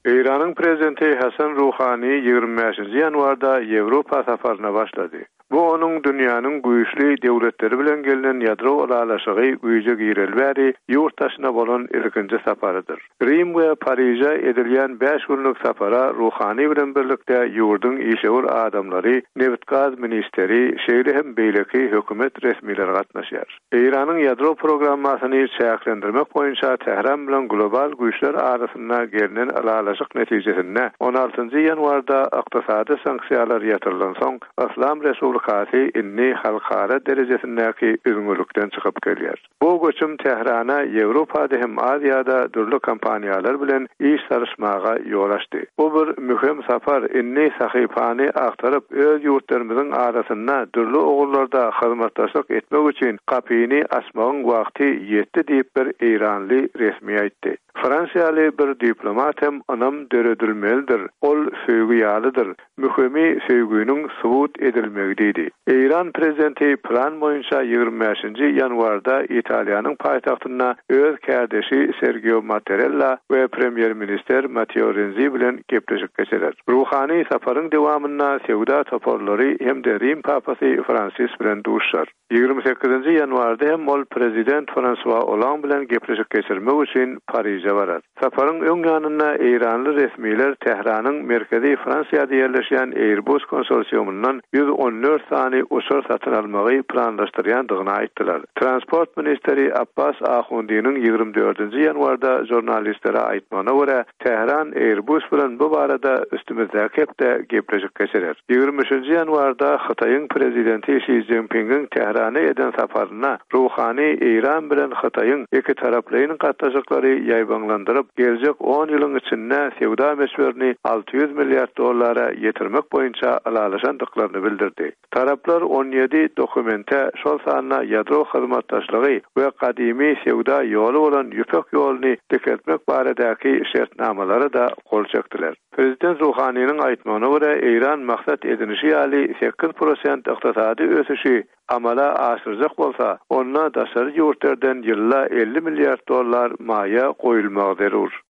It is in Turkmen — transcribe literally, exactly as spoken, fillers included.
İran'ın prezidenti Hasan Ruhani ýygrimi beşinji ýanwarda Ýewropa safaryna başlady. Bu onun dünýäniň güýçli döwletleri bilen gelinen ýadro alalaşygy güýje girelbäri ýurtdaşyna bolan ilkinji saparydyr. Rim we Paryja edilýän beş günlük sapara Ruhani bilen birlikde ýurduň işewur adamlary, neft gaz ministeri, şeýle hem beýleki hökümet resmileri gatnaşýar. İranyň ýadro programmasyny çäklendirmek boýunça Tehran bilen global güýçler arasynda gelinen alalaşyk netijesinde on altynjy ýanwarda ykdysady sanksiýalar ýatyrylan soň Islam Respublikasy inni halkara derejesindäki üzgünlükden çykyp gelýär. Bu göçüm Tehrana Ýewropada hem Aziýada dürli kompaniýalar bilen iş sarışmaga ýol açdy. Bu bir mühim sapar inni sahypany aktaryp öz ýurtlarymyzyň arasynda dürli ogullarda hyzmatdaşlyk etmek üçin kapyny açmagyň wagty ýetdi diýip bir İranly resmi aýtdy. Fransiýaly bir diplomat hem anam döredilmelidir. Ol söýgü ýalydyr. Mühimi söýgüniň subut edilmegidi. İran prezidenti plan boýunça ýygrimi beşinji ýanwarda Italiýanyň paýtagtyna öz kädeşi Sergio Mattarella we premier minister Matteo Renzi bilen gepleşip geçeler. Ruhani saparyň dowamyna sewda toparlary hem de Rim papasy Fransis bilen duşar. ýygrimi sekizinji ýanwarda hem ol prezident François Hollande bilen gepleşip geçirmek üçin Paryja barar. Saparyň öň ýanyna İranly resmiler Tehranyň merkezi Fransiýada ýerleşýän Airbus konsorsiýumyndan ýüz on dört sany uçur satyn almagy planlaşdyrýandygyny aýtdylar. Transport ministeri Abbas Ahundiň ýygrimi dördünji ýanwarda jurnalistlere aýtmagyna görä Tehran Airbus bilen bu barada üstümizde hepde gepleşip geçirer. ýygrimi üçinji ýanwarda Hytaýyň prezidenti Xi Jinping'iň Tehrana eden saparyna Ruhani İran bilen Hytaýyň iki taraplaryň gatnaşyklary ýaýbanlandyryp geljek on ýylyň içinde sewda meşwerini alty ýüz milliard dollara ýetirmek boýunça alalaşandyklaryny bildirdi. Taraplar on ýedi dokumente şol sanyna ýadro hyzmatdaşlygy we kadimi sewda ýoly bolan ýüpek ýolyny deketmek baradaky şertnamalary da gol çekdiler. Prezident Ruhani'nin aýtmagyna görä İran maksat edinişi ýaly sekiz prosent ykdysady ösüşi amala aşyrjak bolsa, onda daşary ýurtlardan ýylla elli milliard dollar maýa goýulmagy zarur.